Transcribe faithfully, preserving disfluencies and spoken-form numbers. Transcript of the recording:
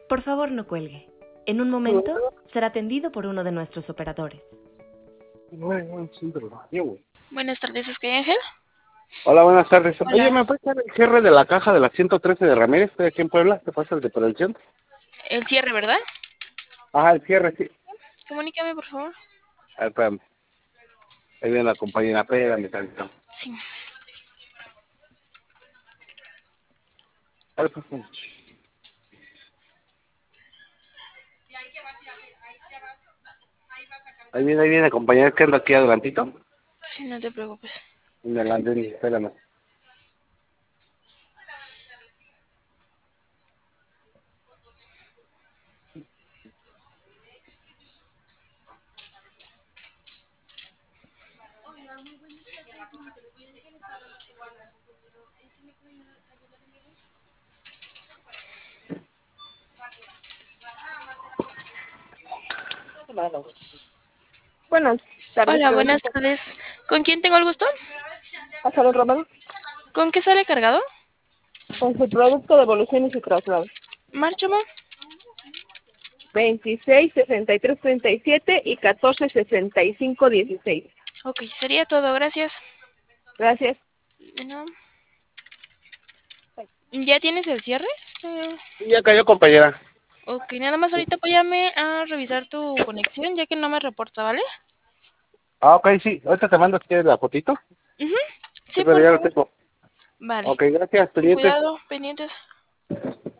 Por favor, no cuelgue. En un momento será atendido por uno de nuestros operadores. Buenas tardes, ¿es que hay Ángel? Hola, buenas tardes. Oye, Hola. ¿me puedes dar el cierre de la caja de la ciento trece de Ramírez? Estoy aquí en Puebla. ¿Te pasa el de prevención? El cierre, ¿verdad? Ajá, el cierre, sí. Comunícame, por favor. A ver, espérame. Ahí viene la compañera. Espérame, tantito. Sí. A ver, pues, pues. Ahí viene, ahí viene, compañera, que ando aquí adelantito. Sí, no te preocupes. En el andén, espérame. Buenas tardes, Hola, pregunto buenas por tardes. ¿Con quién tengo el gusto? Azaro Romero, ¿Con qué sale cargado? con su producto de evolución y su traslado. Márchame. veintiséis, sesenta y tres, treinta y siete y catorce, sesenta y cinco, dieciséis. Ok, sería todo, gracias. Gracias. Bueno, ¿ya tienes el cierre? Eh, Sí, ya cayó, compañera. ok, nada más ahorita apóyame a revisar tu conexión, ya que no me reporta, ¿vale? Ah, ok, sí. Ahorita te mando si quieres la fotito. Ujú. Sí, Sí, pero por ya lo favor. tengo. Vale. Ok, gracias, Con pendientes. cuidado, pendientes.